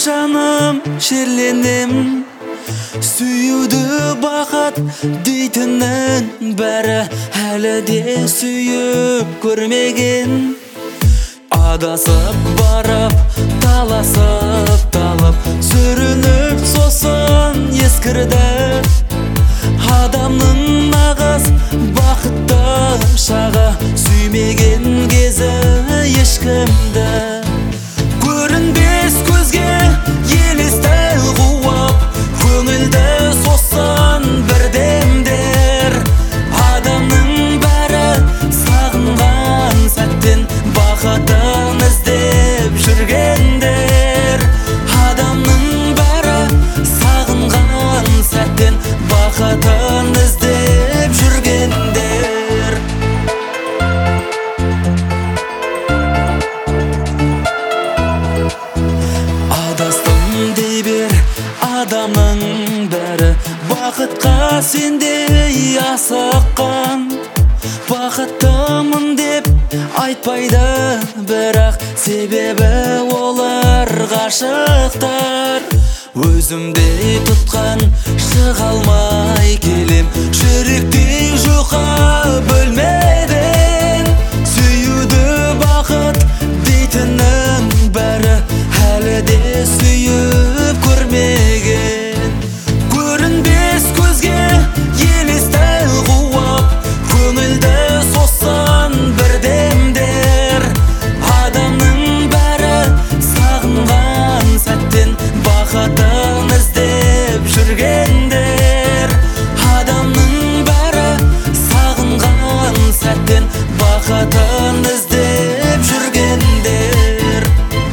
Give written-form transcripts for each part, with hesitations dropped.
жаным шерленем, сүйуді бақыт дейтіннің бәрі әлі де сүйіп көрмеген. Адасып барып, таласып талып, сүрініп сосын ескірді. Адамның нағыз бақытты шағы, сүймеген кезі ешкімді. Көрінбес көзге елесті қуып, көңілді сосын бірдемдер. Адамның бәрі сағынған сәттен бақытын іздеп жүргендер. Адамның бәрі сағынған сәттен бақытын іздеп жүргендер. Адастым дей бер адамның бәрі, бақытқа сендей асыққан. Бақыттымын деп айтпайды, бірақ себебі олар ғашықтар. Өзімдей тұтқан шыға алмай келем, жүректей жұқа бөлмеден. Сүйуді бақыт дейтіннің бәрі әлі де сүйіп көрмеген. Көрінбес көзге елесті қуып, көңілді сосын бірдемдер. Адамның бәрі сағынған сәттен бақытын іздеп жүргендер. Адамның бәрі сағынған сәттен бақытын іздеп жүргендер.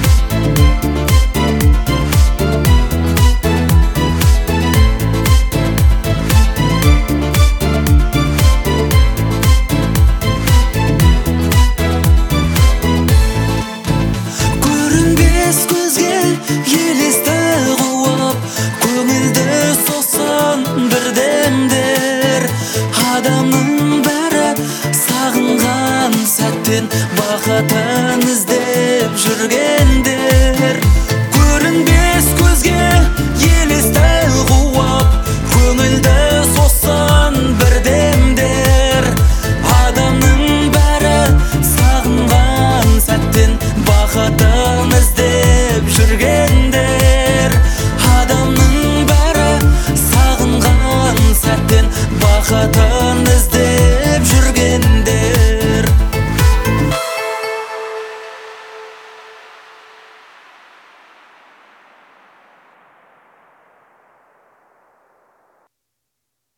Көрінбес көзге елесті қуып, көңілді сосын бірдемдер. Адамның бәрі сағынған сәттен бақытын іздеп жүргендер. Көрінбес көзге елесті қуып, көңілді сосын бірдемдер. Адамның бәрі сағынған сәттен бақытын іздеп жүргендер. Адамның бәрі сағынған сәттен бақытын